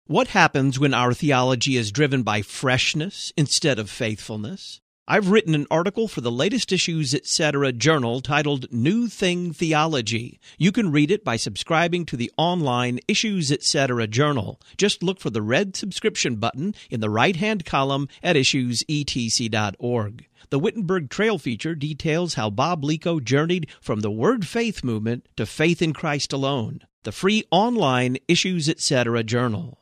What happens when our theology is driven by freshness instead of faithfulness? I've written an article for the latest Issues Etc. journal titled New Thing Theology. You can read it by subscribing to the online Issues Etc. journal. Just look for the red subscription button in the right-hand column at issuesetc.org. The Wittenberg Trail feature details how Bob Lico journeyed from the Word Faith movement to faith in Christ alone. The free online Issues Etc. journal.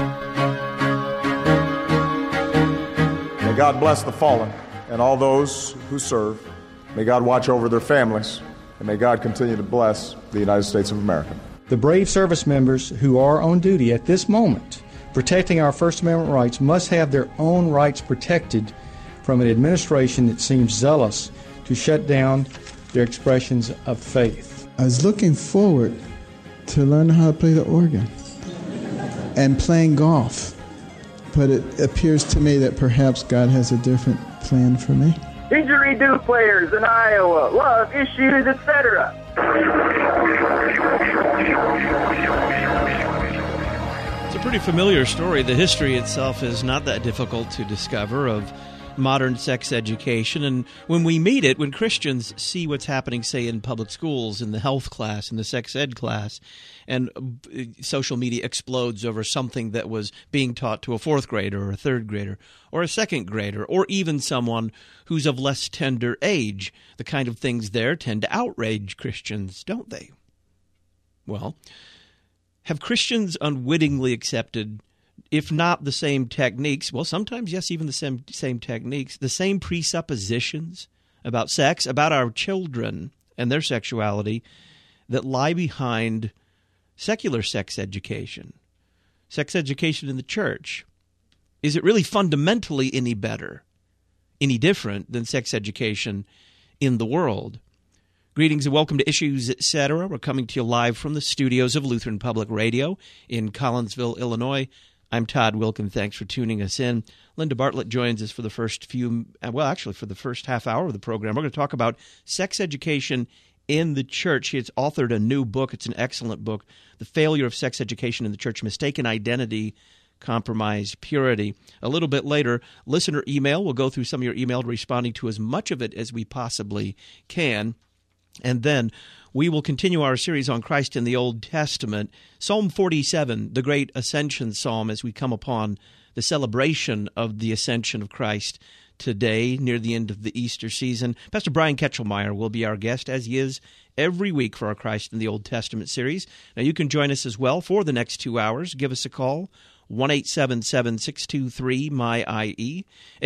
May God bless the fallen and all those who serve. May God watch over their families, and may God continue to bless the United States of America. The brave service members who are on duty at this moment protecting our First Amendment rights must have their own rights protected from an administration that seems zealous to shut down their expressions of faith. I was looking forward to learning how to play the organ and playing golf. But it appears to me that perhaps God has a different plan for me. Didgeridoo players in Iowa love Issues Etc. It's a pretty familiar story. The history itself is not that difficult to discover of modern sex education. And when we meet it, when Christians see what's happening, say, in public schools, in the health class, in the sex ed class, and social media explodes over something that was being taught to a fourth grader or a third grader or a second grader or even someone who's of less tender age, the kind of things there tend to outrage Christians, don't they? Well, have Christians unwittingly accepted, if not the same techniques, well, sometimes, yes, even the same techniques, the same presuppositions about sex, about our children and their sexuality that lie behind secular sex education in the church? Is it really fundamentally any better, any different than sex education in the world? Greetings and welcome to Issues Etc. We're coming to you live from the studios of Lutheran Public Radio in Collinsville, Illinois. I'm Todd Wilkin. Thanks for tuning us in. Linda Bartlett joins us for the first for the first half hour of the program. We're going to talk about sex education in the church. She has authored a new book. It's an excellent book, The Failure of Sex Education in the Church, Mistaken Identity, Compromised Purity. A little bit later, listener email. We'll go through some of your email, responding to as much of it as we possibly can. And then we will continue our series on Christ in the Old Testament. Psalm 47, the great Ascension Psalm, as we come upon the celebration of the Ascension of Christ today, near the end of the Easter season. Pastor Brian Ketchelmeyer will be our guest, as he is every week for our Christ in the Old Testament series. Now, you can join us as well for the next 2 hours. Give us a call, 1-877-623-MY-IE,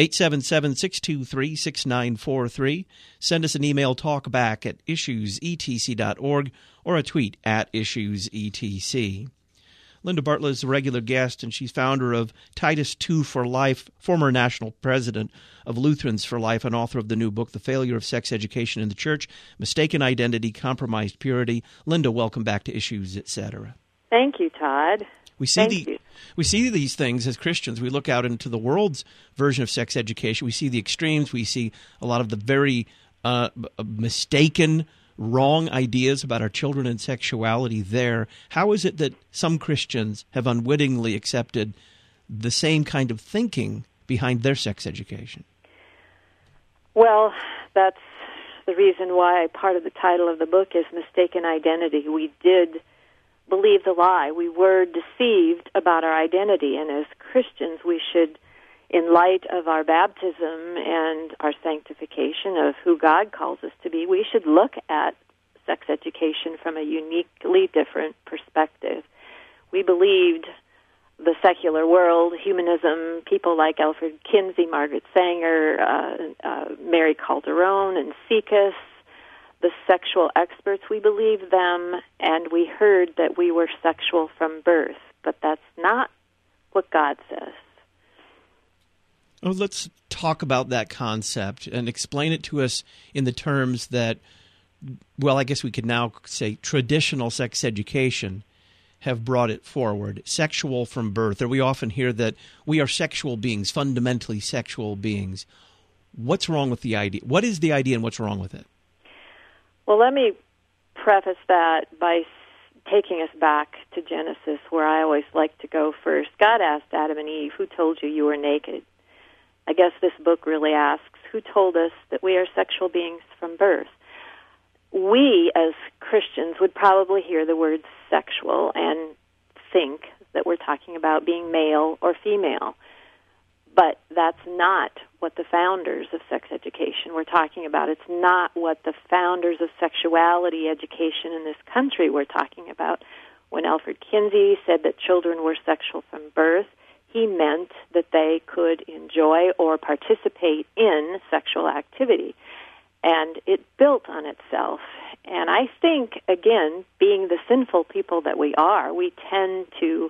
877-623-6943. Send us an email, talkback at issuesetc.org, or a tweet at issuesetc. Linda Bartlett is a regular guest, and she's founder of Titus II for Life, former national president of Lutherans for Life, and author of the new book, The Failure of Sex Education in the Church, Mistaken Identity, Compromised Purity. Linda, welcome back to Issues Etc. Thank you, Todd. We see these things as Christians. We look out into the world's version of sex education. We see the extremes. We see a lot of the very mistaken, wrong ideas about our children and sexuality there. How is it that some Christians have unwittingly accepted the same kind of thinking behind their sex education? Well, that's the reason why part of the title of the book is Mistaken Identity. We did believe the lie. We were deceived about our identity, and as Christians we should, in light of our baptism and our sanctification of who God calls us to be, we should look at sex education from a uniquely different perspective. We believed the secular world, humanism, people like Alfred Kinsey, Margaret Sanger, Mary Calderon, and Cephas, the sexual experts, we believed them, and we heard that we were sexual from birth. But that's not what God says. Oh, let's talk about that concept and explain it to us in the terms that, well, I guess we could now say traditional sex education have brought it forward. Sexual from birth, or we often hear that we are sexual beings, fundamentally sexual beings. What's wrong with the idea? What is the idea and what's wrong with it? Well, let me preface that by taking us back to Genesis, where I always like to go first. God asked Adam and Eve, who told you you were naked? I guess this book really asks, who told us that we are sexual beings from birth? We, as Christians, would probably hear the word sexual and think that we're talking about being male or female. But that's not what the founders of sex education were talking about. It's not what the founders of sexuality education in this country were talking about. When Alfred Kinsey said that children were sexual from birth, he meant that they could enjoy or participate in sexual activity. And it built on itself. And I think, again, being the sinful people that we are, we tend to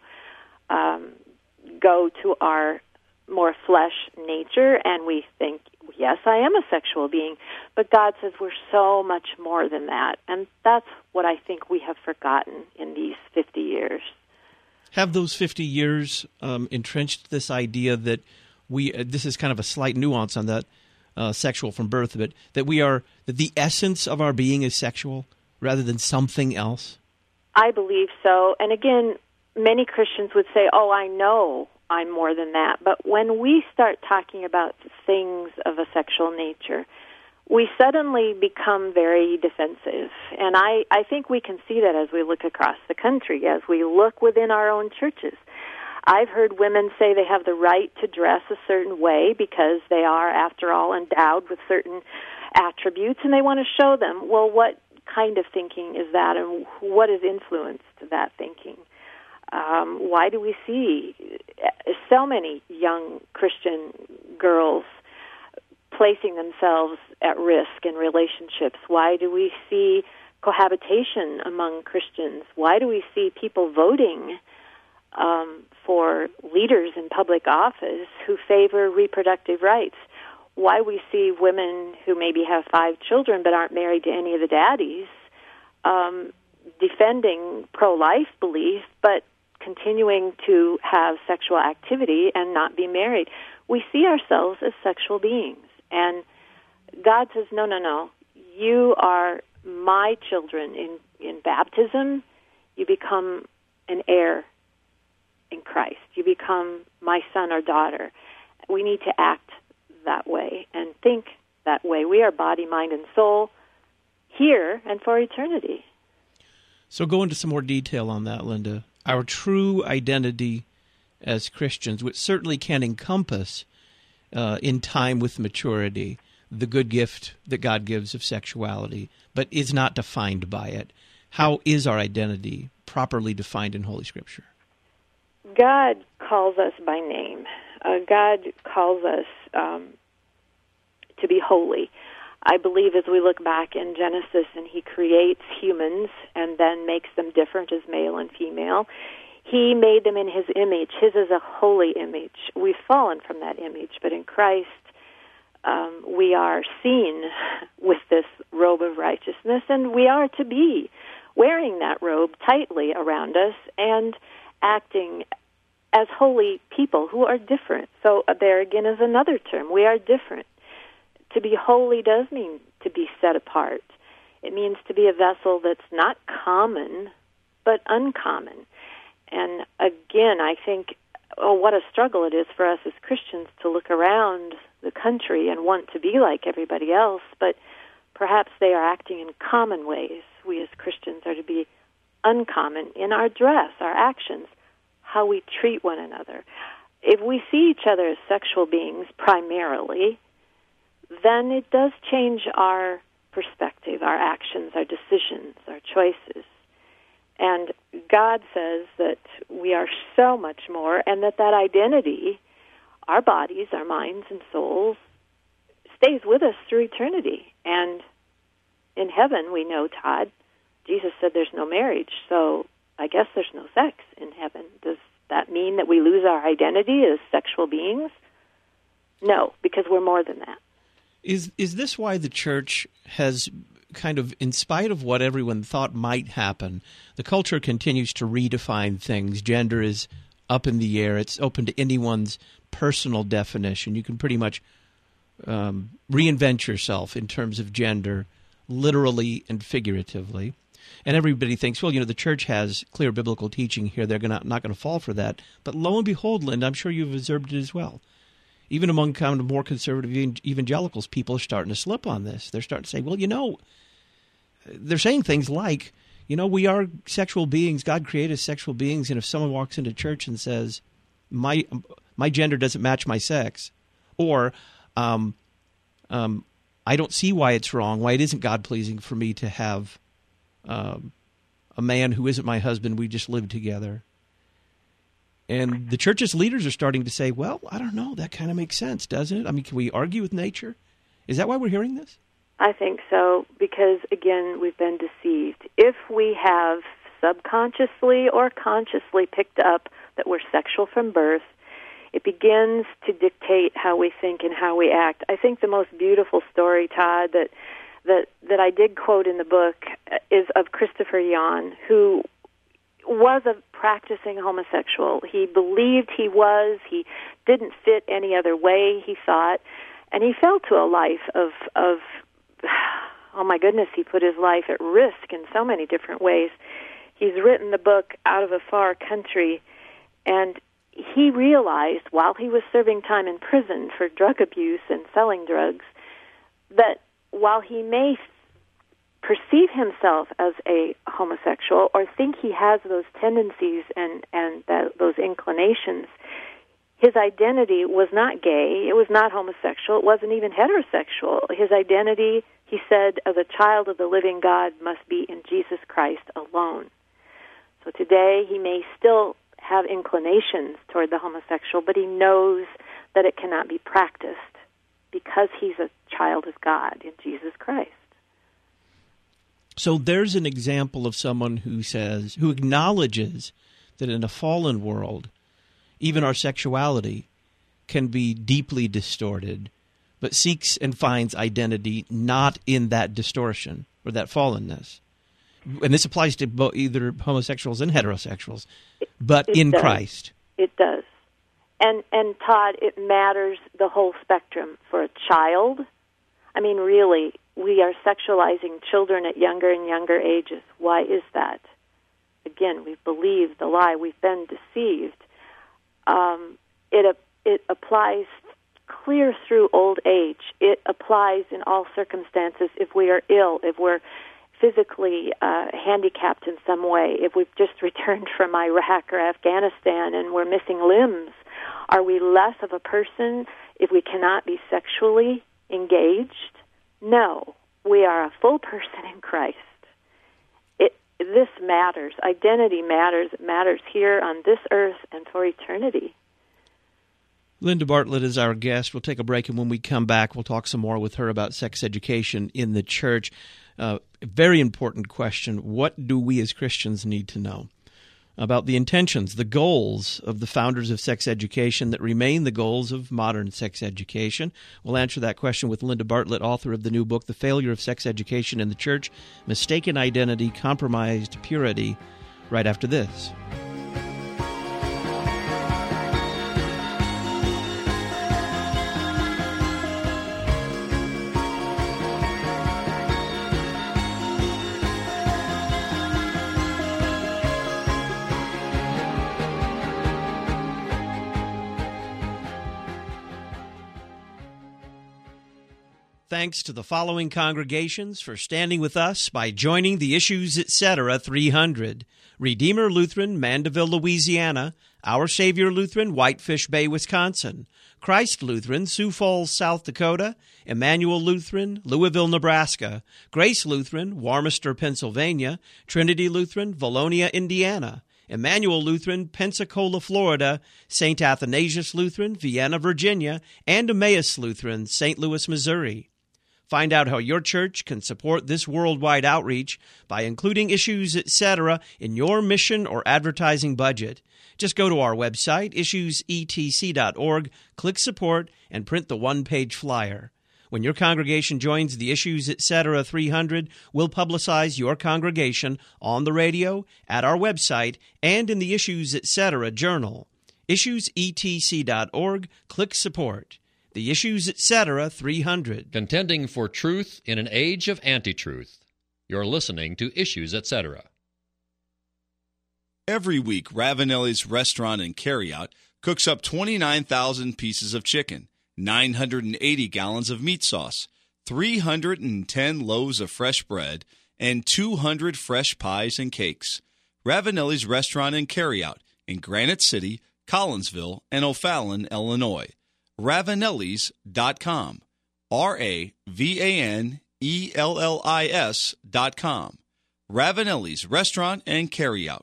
go to our more flesh nature, and we think, yes, I am a sexual being. But God says we're so much more than that. And that's what I think we have forgotten in these 50 years. Have those 50 years entrenched this idea that this is kind of a slight nuance on that, sexual from birth, but that that the essence of our being is sexual rather than something else? I believe so. And again, many Christians would say, oh, I know I'm more than that. But when we start talking about things of a sexual nature, we suddenly become very defensive. And I think we can see that as we look across the country, as we look within our own churches. I've heard women say they have the right to dress a certain way because they are, after all, endowed with certain attributes, and they want to show them, well, what kind of thinking is that, and what has influenced that thinking? Why do we see so many young Christian girls placing themselves at risk in relationships? Why do we see cohabitation among Christians? Why do we see people voting for leaders in public office who favor reproductive rights? Why we see women who maybe have 5 children but aren't married to any of the daddies defending pro-life belief but continuing to have sexual activity and not be married? We see ourselves as sexual beings. And God says, no, you are my children. In baptism, you become an heir in Christ. You become my son or daughter. We need to act that way and think that way. We are body, mind, and soul here and for eternity. So go into some more detail on that, Linda. Our true identity as Christians, which certainly can encompass in time with maturity the good gift that God gives of sexuality, but is not defined by it. How is our identity properly defined in Holy Scripture? God calls us by name. God calls us to be holy. I believe as we look back in Genesis and he creates humans and then makes them different as male and female, he made them in his image. His is a holy image. We've fallen from that image, but in Christ we are seen with this robe of righteousness, and we are to be wearing that robe tightly around us and acting as holy people who are different. So there again is another term. We are different. To be holy does mean to be set apart. It means to be a vessel that's not common, but uncommon. And again, I think, what a struggle it is for us as Christians to look around the country and want to be like everybody else, but perhaps they are acting in common ways. We as Christians are to be uncommon in our dress, our actions, how we treat one another. If we see each other as sexual beings primarily, then it does change our perspective, our actions, our decisions, our choices. And God says that we are so much more, and that identity, our bodies, our minds and souls, stays with us through eternity. And in heaven, we know, Todd, Jesus said there's no marriage, so I guess there's no sex in heaven. Does that mean that we lose our identity as sexual beings? No, because we're more than that. Is this why the church has kind of, in spite of what everyone thought might happen, the culture continues to redefine things? Gender is up in the air. It's open to anyone's personal definition. You can pretty much reinvent yourself in terms of gender, literally and figuratively. And everybody thinks, well, the church has clear biblical teaching here. They're not going to fall for that. But lo and behold, Linda, I'm sure you've observed it as well. Even among kind of more conservative evangelicals, people are starting to slip on this. They're starting to say, well, they're saying things like, we are sexual beings. God created us sexual beings. And if someone walks into church and says, my gender doesn't match my sex, or I don't see why it's wrong, why it isn't God-pleasing for me to have a man who isn't my husband, we just live together. And the church's leaders are starting to say, well, I don't know, that kind of makes sense, doesn't it? I mean, can we argue with nature? Is that why we're hearing this? I think so, because, again, we've been deceived. If we have subconsciously or consciously picked up that we're sexual from birth, it begins to dictate how we think and how we act. I think the most beautiful story, Todd, that I did quote in the book is of Christopher Yuan, who was a practicing homosexual. He believed he was. He didn't fit any other way, he thought. And he fell to a life of oh my goodness, he put his life at risk in so many different ways. He's written the book Out of a Far Country, and he realized while he was serving time in prison for drug abuse and selling drugs that while he may perceive himself as a homosexual or think he has those tendencies and those inclinations, his identity was not gay, it was not homosexual, it wasn't even heterosexual. His identity, he said, as a child of the living God must be in Jesus Christ alone. So today he may still have inclinations toward the homosexual, but he knows that it cannot be practiced because he's a child of God in Jesus Christ. So there's an example of someone who acknowledges that in a fallen world, even our sexuality can be deeply distorted, but seeks and finds identity not in that distortion or that fallenness. And this applies to either homosexuals and heterosexuals, but in Christ. It does. And Todd, it matters the whole spectrum. For a child, I mean, really, we are sexualizing children at younger and younger ages. Why is that? Again, we've believed the lie. We've been deceived. It applies clear through old age. It applies in all circumstances if we are ill, if we're physically handicapped in some way, if we've just returned from Iraq or Afghanistan and we're missing limbs. Are we less of a person if we cannot be sexually engaged? No. We are a full person in Christ. This matters. Identity matters. It matters here on this earth and for eternity. Linda Bartlett is our guest. We'll take a break, and when we come back, we'll talk some more with her about sex education in the church. Very important question. What do we as Christians need to know about the intentions, the goals of the founders of sex education that remain the goals of modern sex education? We'll answer that question with Linda Bartlett, author of the new book, The Failure of Sex Education in the Church, Mistaken Identity, Compromised Purity, right after this. Thanks to the following congregations for standing with us by joining the Issues Etc. 300. Redeemer Lutheran, Mandeville, Louisiana. Our Savior Lutheran, Whitefish Bay, Wisconsin. Christ Lutheran, Sioux Falls, South Dakota. Emmanuel Lutheran, Louisville, Nebraska. Grace Lutheran, Warmester, Pennsylvania. Trinity Lutheran, Valonia, Indiana. Emmanuel Lutheran, Pensacola, Florida. St. Athanasius Lutheran, Vienna, Virginia. And Emmaus Lutheran, St. Louis, Missouri. Find out how your church can support this worldwide outreach by including Issues Etc. in your mission or advertising budget. Just go to our website, issuesetc.org, click Support, and print the one-page flyer. When your congregation joins the Issues Etc. 300, we'll publicize your congregation on the radio, at our website, and in the Issues Etc. journal. Issuesetc.org, click Support. The Issues Etc. 300. Contending for truth in an age of anti-truth. You're listening to Issues, Etc. Every week, Ravanelli's Restaurant and Carryout cooks up 29,000 pieces of chicken, 980 gallons of meat sauce, 310 loaves of fresh bread, and 200 fresh pies and cakes. Ravanelli's Restaurant and Carryout in Granite City, Collinsville, and O'Fallon, Illinois. Ravanellis.com. RAVANELLIS.com. Ravanelli's Restaurant and Carryout.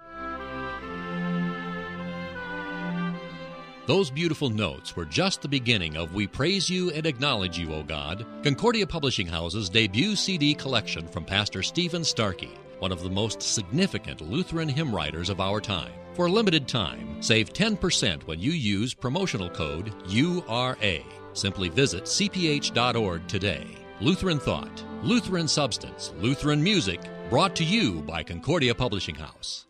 Those beautiful notes were just the beginning of We Praise You and Acknowledge You, O God, Concordia Publishing House's debut CD collection from Pastor Stephen Starkey, one of the most significant Lutheran hymn writers of our time. For a limited time, save 10% when you use promotional code URA. Simply visit cph.org today. Lutheran Thought, Lutheran Substance, Lutheran Music, brought to you by Concordia Publishing House.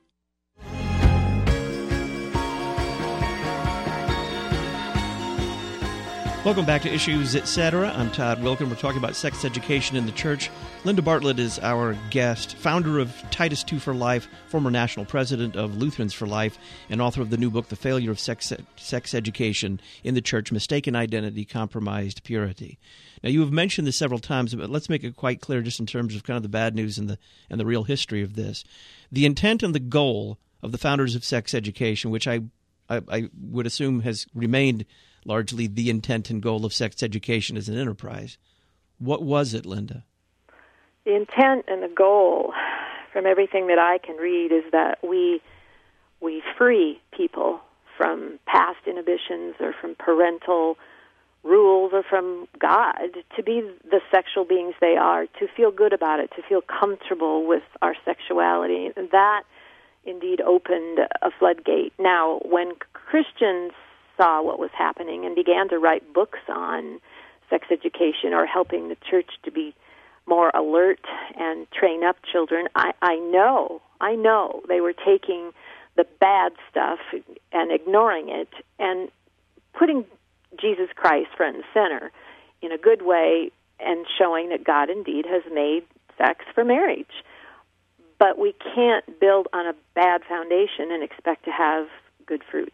Welcome back to Issues, Etc. I'm Todd Wilkin. We're talking about sex education in the church. Linda Bartlett is our guest, founder of Titus II for Life, former national president of Lutherans for Life, and author of the new book, The Failure of Sex Education in the Church, Mistaken Identity, Compromised Purity. Now, you have mentioned this several times, but let's make it quite clear just in terms of kind of the bad news and the real history of this. The intent and the goal of the founders of sex education, which I would assume has remained largely the intent and goal of sex education as an enterprise. What was it, Linda? The intent and the goal, from everything that I can read, is that we free people from past inhibitions or from parental rules or from God to be the sexual beings they are, to feel good about it, to feel comfortable with our sexuality. And that indeed opened a floodgate. Now, when Christians saw what was happening and began to write books on sex education or helping the church to be more alert and train up children, I know they were taking the bad stuff and ignoring it and putting Jesus Christ front and center in a good way and showing that God indeed has made sex for marriage. But we can't build on a bad foundation and expect to have good fruit.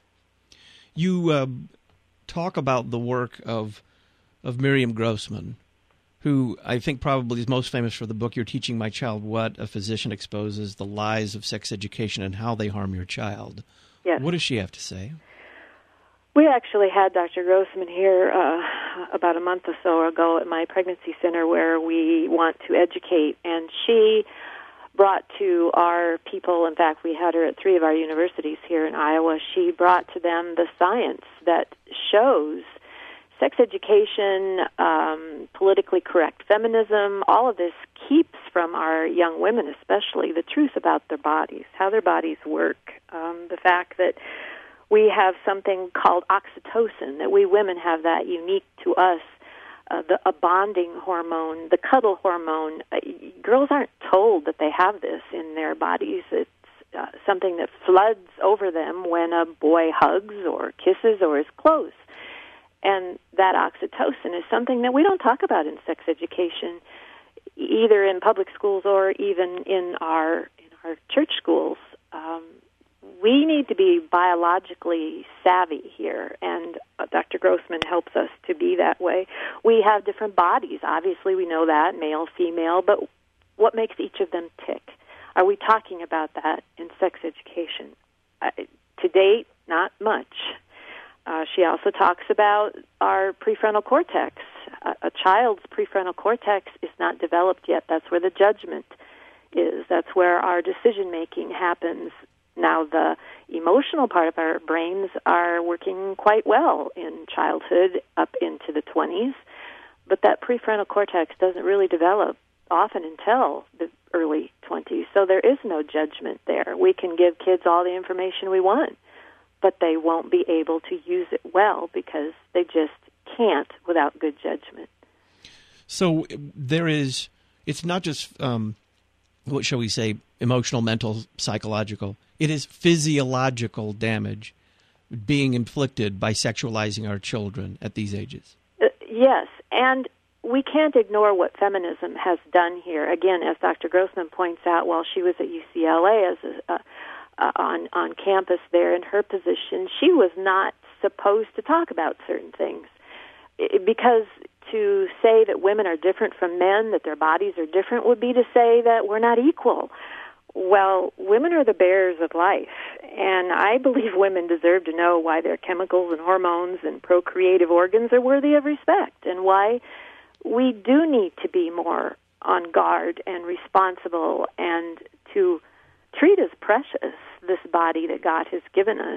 You talk about the work of Miriam Grossman, who I think probably is most famous for the book, You're Teaching My Child What? A Physician Exposes the Lies of Sex Education and How They Harm Your Child. Yes. What does she have to say? We actually had Dr. Grossman here about a month or so ago at my pregnancy center where we want to educate, and she brought to our people, in fact, we had her at 3 of our universities here in Iowa, she brought to them the science that shows sex education, politically correct feminism, all of this keeps from our young women especially the truth about their bodies, how their bodies work, the fact that we have something called oxytocin, that we women have that unique to us, a bonding hormone, the cuddle hormone. Girls aren't told that they have this in their bodies. It's something that floods over them when a boy hugs or kisses or is close. And that oxytocin is something that we don't talk about in sex education, either in public schools or even in our church schools. We need to be biologically savvy here, and Dr. Grossman helps us to be that way. We have different bodies. Obviously, we know that, male, female, but what makes each of them tick? Are we talking about that in sex education? To date, not much. She also talks about our prefrontal cortex. A child's prefrontal cortex is not developed yet. That's where the judgment is. That's where our decision-making happens. Now, the emotional part of our brains are working quite well in childhood up into the 20s, but that prefrontal cortex doesn't really develop often until the early 20s. So there is no judgment there. We can give kids all the information we want, but they won't be able to use it well because they just can't without good judgment. So it's not just, what shall we say, emotional, mental, psychological. It is physiological damage being inflicted by sexualizing our children at these ages. Yes, and we can't ignore what feminism has done here. Again, as Dr. Grossman points out, while she was at UCLA on campus there in her position, she was not supposed to talk about certain things. Because to say that women are different from men, that their bodies are different, would be to say that we're not equal. Well, women are the bearers of life, and I believe women deserve to know why their chemicals and hormones and procreative organs are worthy of respect, and why we do need to be more on guard and responsible and to treat as precious this body that God has given us.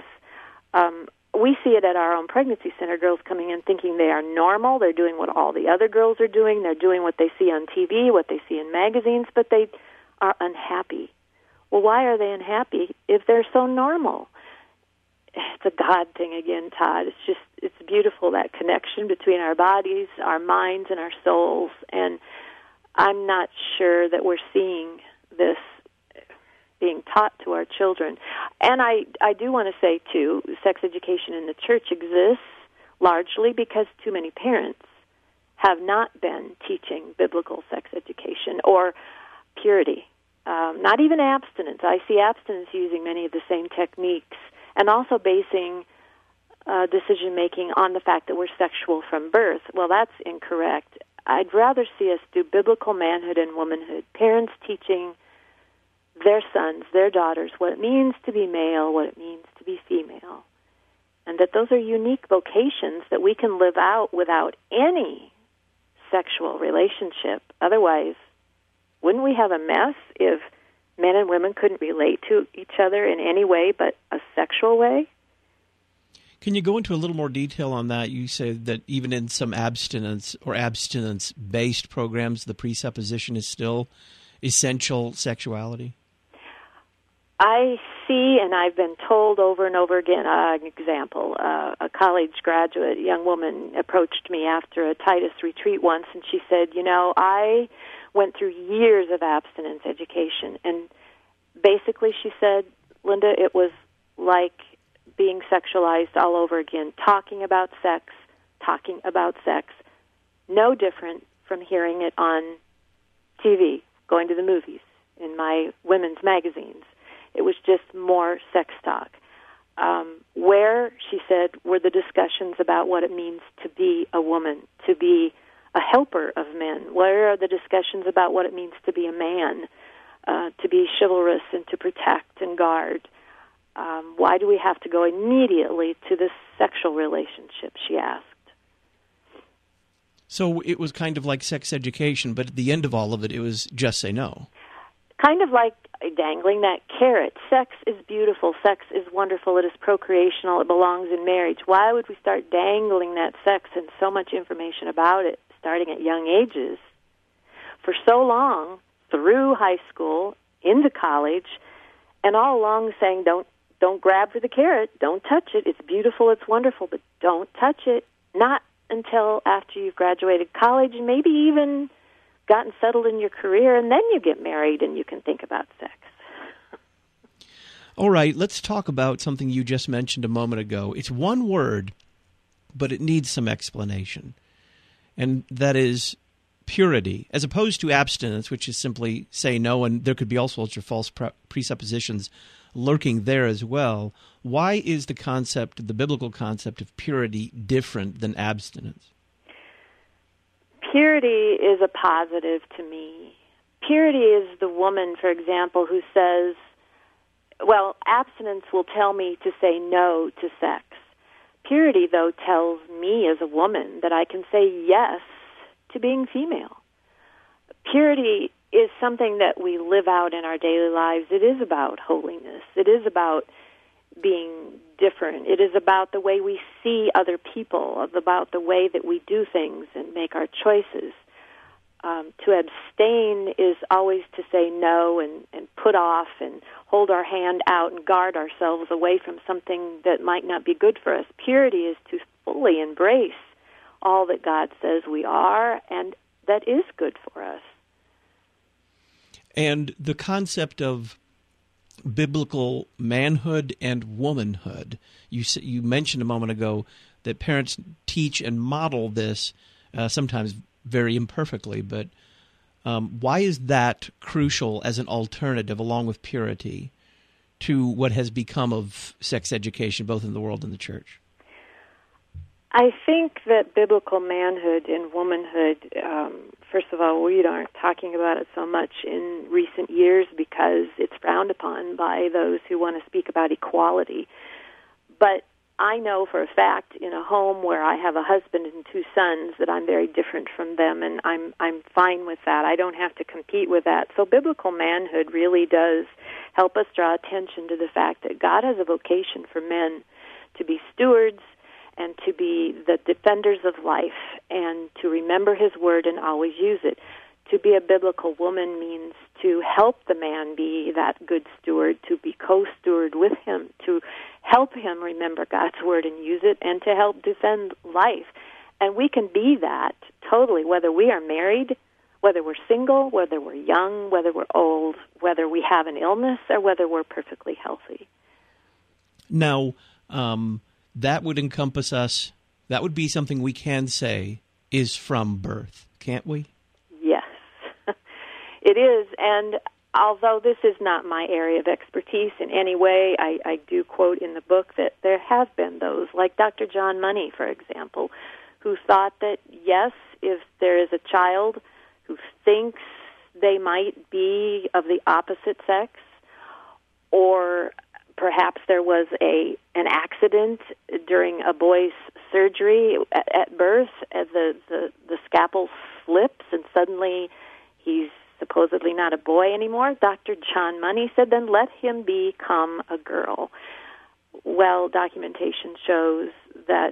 We see it at our own pregnancy center, girls coming in thinking they are normal. They're doing what all the other girls are doing. They're doing what they see on TV, what they see in magazines, but they are unhappy. Well, why are they unhappy if they're so normal? It's a God thing again, Todd. It's beautiful, that connection between our bodies, our minds, and our souls. And I'm not sure that we're seeing this being taught to our children. And I do want to say, too, sex education in the church exists largely because too many parents have not been teaching biblical sex education or purity. Not even abstinence. I see abstinence using many of the same techniques and also basing decision-making on the fact that we're sexual from birth. Well, that's incorrect. I'd rather see us do biblical manhood and womanhood, parents teaching their sons, their daughters, what it means to be male, what it means to be female, and that those are unique vocations that we can live out without any sexual relationship. Otherwise, wouldn't we have a mess if men and women couldn't relate to each other in any way but a sexual way? Can you go into a little more detail on that? You say that even in some abstinence or abstinence-based programs, the presupposition is still essential sexuality? I see, and I've been told over and over again, an example, a college graduate, young woman, approached me after a Titus retreat once, and she said, I went through years of abstinence education, and basically she said, Linda, it was like being sexualized all over again, talking about sex, no different from hearing it on TV, going to the movies, in my women's magazines. It was just more sex talk. Where, she said, were the discussions about what it means to be a woman, to be a helper of men? Where are the discussions about what it means to be a man, to be chivalrous and to protect and guard? Why do we have to go immediately to this sexual relationship, she asked. So it was kind of like sex education, but at the end of all of it, it was just say no. Kind of like dangling that carrot. Sex is beautiful. Sex is wonderful. It is procreational. It belongs in marriage. Why would we start dangling that sex and so much information about it, starting at young ages, for so long, through high school, into college, and all along saying, don't grab for the carrot. Don't touch it. It's beautiful. It's wonderful, but don't touch it. Not until after you've graduated college and maybe even gotten settled in your career, and then you get married and you can think about sex. All right, let's talk about something you just mentioned a moment ago. It's one word, but it needs some explanation, and that is purity, as opposed to abstinence, which is simply say no, and there could be all sorts of false presuppositions lurking there as well. Why is the biblical concept of purity different than abstinence? Purity is a positive to me. Purity is the woman, for example, who says, well, abstinence will tell me to say no to sex. Purity, though, tells me as a woman that I can say yes to being female. Purity is something that we live out in our daily lives. It is about holiness. It is about being different. It is about the way we see other people, about the way that we do things and make our choices. To abstain is always to say no and put off and hold our hand out and guard ourselves away from something that might not be good for us. Purity is to fully embrace all that God says we are and that is good for us. And the concept of biblical manhood and womanhood, you mentioned a moment ago that parents teach and model this sometimes very imperfectly, but why is that crucial as an alternative, along with purity, to what has become of sex education, both in the world and the church? I think that biblical manhood and womanhood, first of all, we aren't talking about it so much in recent years because it's frowned upon by those who want to speak about equality. But I know for a fact in a home where I have a husband and 2 sons that I'm very different from them, and I'm fine with that. I don't have to compete with that. So biblical manhood really does help us draw attention to the fact that God has a vocation for men to be stewards and to be the defenders of life and to remember his word and always use it. To be a biblical woman means to help the man be that good steward, to be co-steward with him, to help him remember God's word and use it, and to help defend life. And we can be that totally, whether we are married, whether we're single, whether we're young, whether we're old, whether we have an illness, or whether we're perfectly healthy. Now, that would encompass us. That would be something we can say is from birth, can't we? Yes, it is. And although this is not my area of expertise in any way, I do quote in the book that there have been those, like Dr. John Money, for example, who thought that, yes, if there is a child who thinks they might be of the opposite sex, or perhaps there was an accident during a boy's surgery at birth, the scalpel slips and suddenly he's supposedly not a boy anymore. Dr. John Money said, then let him become a girl. Well, documentation shows that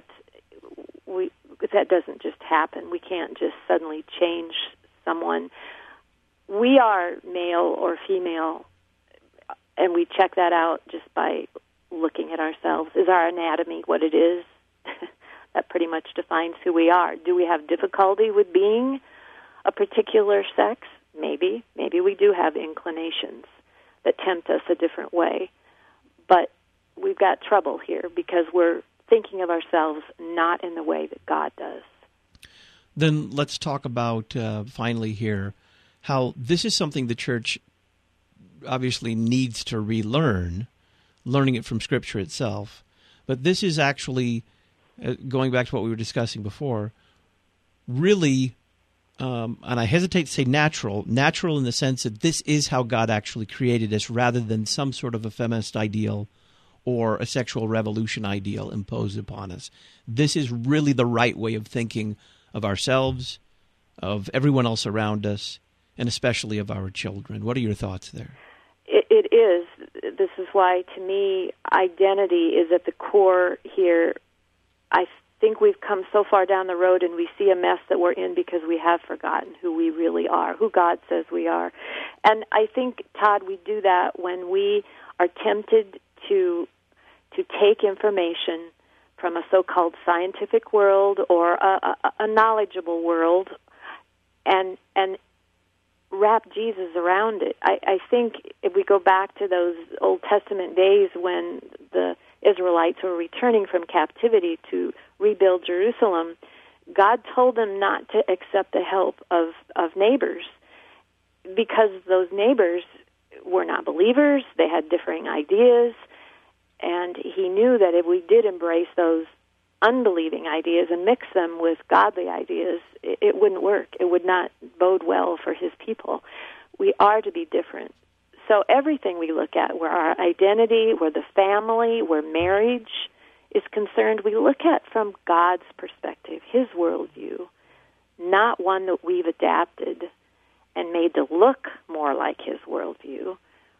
that doesn't just happen. We can't just suddenly change someone. We are male or female, and we check that out just by looking at ourselves. Is our anatomy what it is? That pretty much defines who we are. Do we have difficulty with being a particular sex? Maybe. Maybe we do have inclinations that tempt us a different way. But we've got trouble here because we're thinking of ourselves not in the way that God does. Then let's talk about, finally here, how this is something the church obviously needs to relearn, learning it from Scripture itself. But this is actually, going back to what we were discussing before, really, and I hesitate to say natural in the sense that this is how God actually created us rather than some sort of a feminist ideal or a sexual revolution ideal imposed upon us. This is really the right way of thinking of ourselves, of everyone else around us, and especially of our children. What are your thoughts there? It is. This is why, to me, identity is at the core here. I think we've come so far down the road and we see a mess that we're in because we have forgotten who we really are, who God says we are. And I think, Todd, we do that when we are tempted to take information from a so-called scientific world or a knowledgeable world and wrap Jesus around it. I think if we go back to those Old Testament days when the Israelites were returning from captivity to rebuild Jerusalem, God told them not to accept the help of neighbors because those neighbors were not believers, they had differing ideas, and he knew that if we did embrace those unbelieving ideas and mix them with godly ideas, it wouldn't work. It would not bode well for his people. We are to be different. So everything we look at, where our identity, where the family, where marriage is concerned, we look at from God's perspective, his worldview, not one that we've adapted and made to look more like his worldview.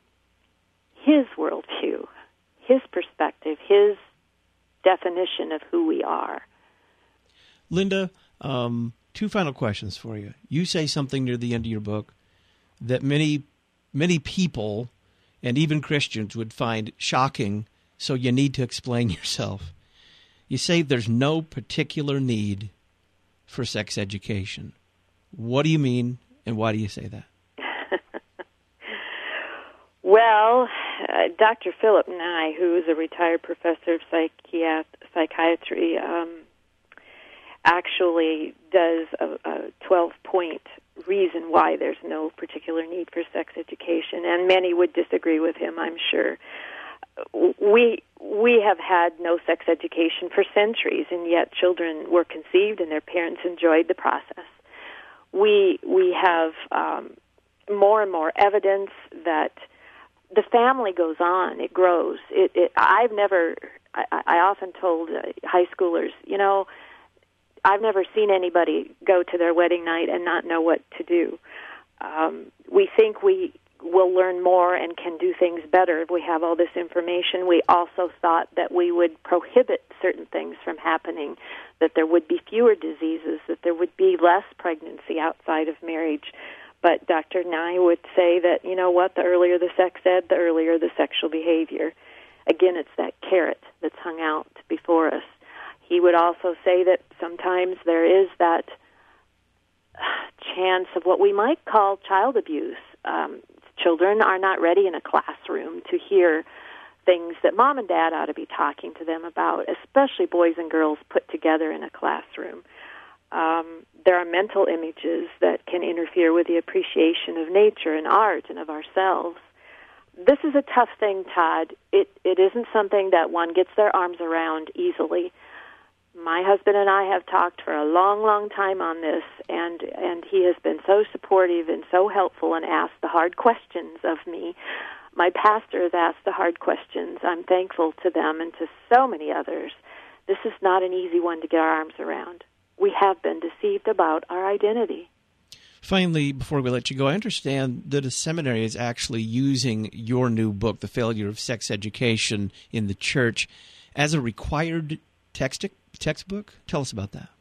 His worldview, his perspective, his definition of who we are. Linda, 2 final questions for you. You say something near the end of your book that many people, and even Christians, would find shocking, so you need to explain yourself. You say there's no particular need for sex education. What do you mean, and why do you say that? Well, Dr. Philip Nye, who is a retired professor of psychiatry, actually does a 12-point reason why there's no particular need for sex education, and many would disagree with him, I'm sure. We have had no sex education for centuries, and yet children were conceived and their parents enjoyed the process. We have more and more evidence that the family goes on, it grows. I often told high schoolers, I've never seen anybody go to their wedding night and not know what to do. We think we will learn more and can do things better if we have all this information. We also thought that we would prohibit certain things from happening, that there would be fewer diseases, that there would be less pregnancy outside of marriage. But Dr. Nye would say that, the earlier the sex ed, the earlier the sexual behavior. Again, it's that carrot that's hung out before us. He would also say that sometimes there is that chance of what we might call child abuse. Children are not ready in a classroom to hear things that mom and dad ought to be talking to them about, especially boys and girls put together in a classroom. There are mental images that can interfere with the appreciation of nature and art and of ourselves. This is a tough thing, Todd. It isn't something that one gets their arms around easily. My husband and I have talked for a long, long time on this, and he has been so supportive and so helpful and asked the hard questions of me. My pastor has asked the hard questions. I'm thankful to them and to so many others. This is not an easy one to get our arms around. We have been deceived about our identity. Finally, before we let you go, I understand that a seminary is actually using your new book, The Failure of Sex Education in the Church, as a required textbook? Tell us about that.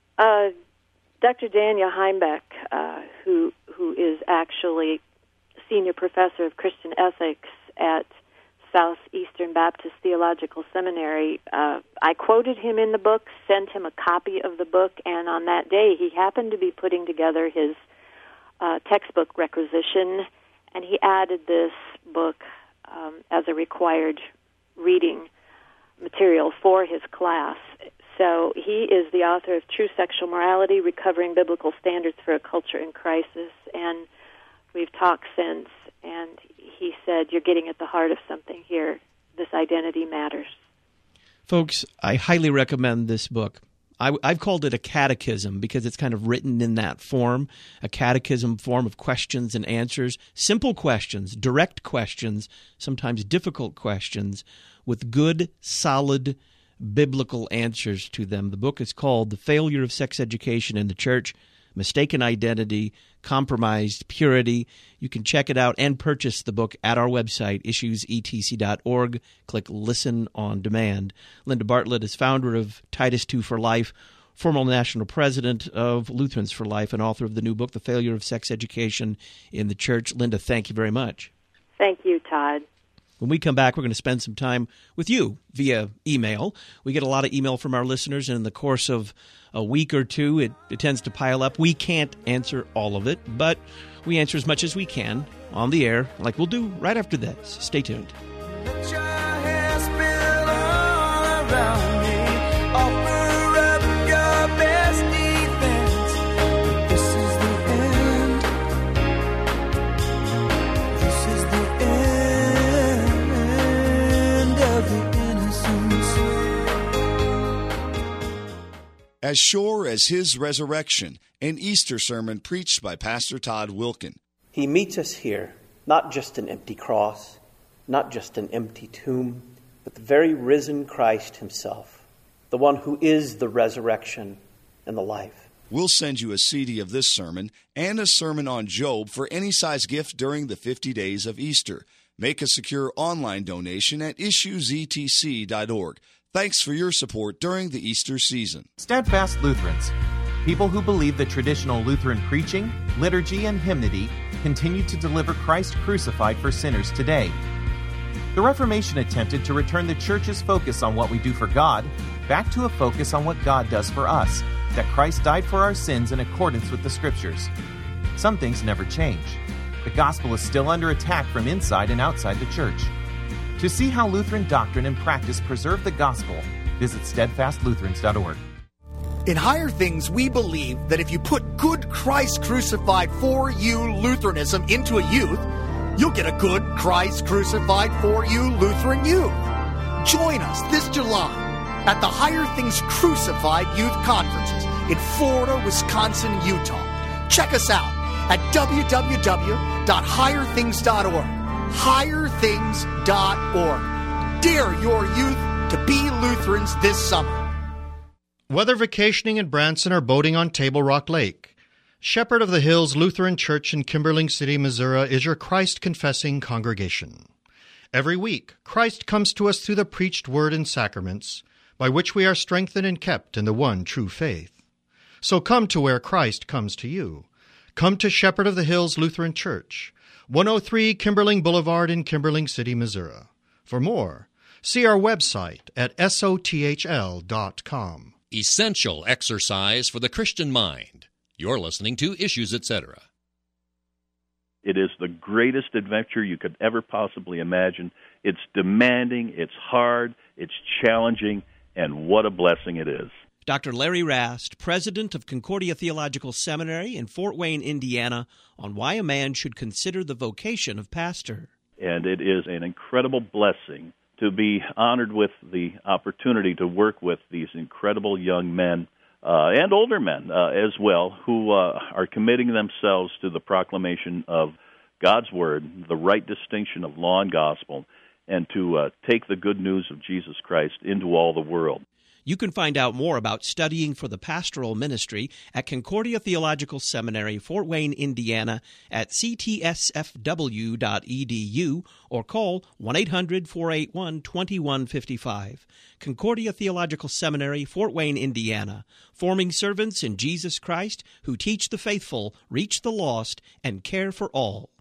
Dr. Daniel Heimbeck, who is actually senior professor of Christian ethics at Southeastern Baptist Theological Seminary, I quoted him in the book, sent him a copy of the book, and on that day he happened to be putting together his textbook requisition, and he added this book as a required reading material for his class. So he is the author of True Sexual Morality, Recovering Biblical Standards for a Culture in Crisis, and we've talked since, and he said, you're getting at the heart of something here. This identity matters. Folks, I highly recommend this book. I've called it a catechism because it's kind of written in that form, a catechism form of questions and answers, simple questions, direct questions, sometimes difficult questions, with good, solid biblical answers to them. The book is called The Failure of Sex Education in the Church, Mistaken Identity, Compromised Purity. You can check it out and purchase the book at our website, issuesetc.org. Click Listen on Demand. Linda Bartlett is founder of Titus II for Life, former national president of Lutherans for Life, and author of the new book, The Failure of Sex Education in the Church. Linda, thank you very much. Thank you, Todd. When we come back, we're going to spend some time with you via email. We get a lot of email from our listeners, and in the course of a week or two, it tends to pile up. We can't answer all of it, but we answer as much as we can on the air, like we'll do right after this. Stay tuned. Let your hair spill all around me. Offer up your best defense. This is the end. This is the end of the innocence. As Sure as His Resurrection, an Easter sermon preached by Pastor Todd Wilken. He meets us here, not just an empty cross, not just an empty tomb, but the very risen Christ himself, the one who is the resurrection and the life. We'll send you a CD of this sermon and a sermon on Job for any size gift during the 50 days of Easter. Make a secure online donation at issuesetc.org. Thanks for your support during the Easter season. Steadfast Lutherans, people who believe that traditional Lutheran preaching, liturgy, and hymnody continue to deliver Christ crucified for sinners today. The Reformation attempted to return the Church's focus on what we do for God back to a focus on what God does for us, that Christ died for our sins in accordance with the Scriptures. Some things never change. The gospel is still under attack from inside and outside the Church. To see how Lutheran doctrine and practice preserve the gospel, visit steadfastlutherans.org. In Higher Things, we believe that if you put good Christ crucified for you Lutheranism into a youth, you'll get a good Christ crucified for you Lutheran youth. Join us this July at the Higher Things Crucified Youth Conferences in Florida, Wisconsin, and Utah. Check us out at www.higherthings.org. Higherthings.org. Dare your youth to be Lutherans this summer. Whether vacationing in Branson or boating on Table Rock Lake, Shepherd of the Hills Lutheran Church in Kimberling City, Missouri is your Christ-confessing congregation. Every week, Christ comes to us through the preached word and sacraments, by which we are strengthened and kept in the one true faith. So come to where Christ comes to you. Come to Shepherd of the Hills Lutheran Church, 103 Kimberling Boulevard in Kimberling City, Missouri. For more, see our website at sothl.com. Essential exercise for the Christian mind. You're listening to Issues, Etc. It is the greatest adventure you could ever possibly imagine. It's demanding, it's hard, it's challenging, and what a blessing it is. Dr. Larry Rast, president of Concordia Theological Seminary in Fort Wayne, Indiana, on why a man should consider the vocation of pastor. And it is an incredible blessing to be honored with the opportunity to work with these incredible young men and older men as well, who are committing themselves to the proclamation of God's Word, the right distinction of law and gospel, and to take the good news of Jesus Christ into all the world. You can find out more about studying for the pastoral ministry at Concordia Theological Seminary, Fort Wayne, Indiana, at ctsfw.edu or call 1-800-481-2155. Concordia Theological Seminary, Fort Wayne, Indiana, forming servants in Jesus Christ who teach the faithful, reach the lost, and care for all.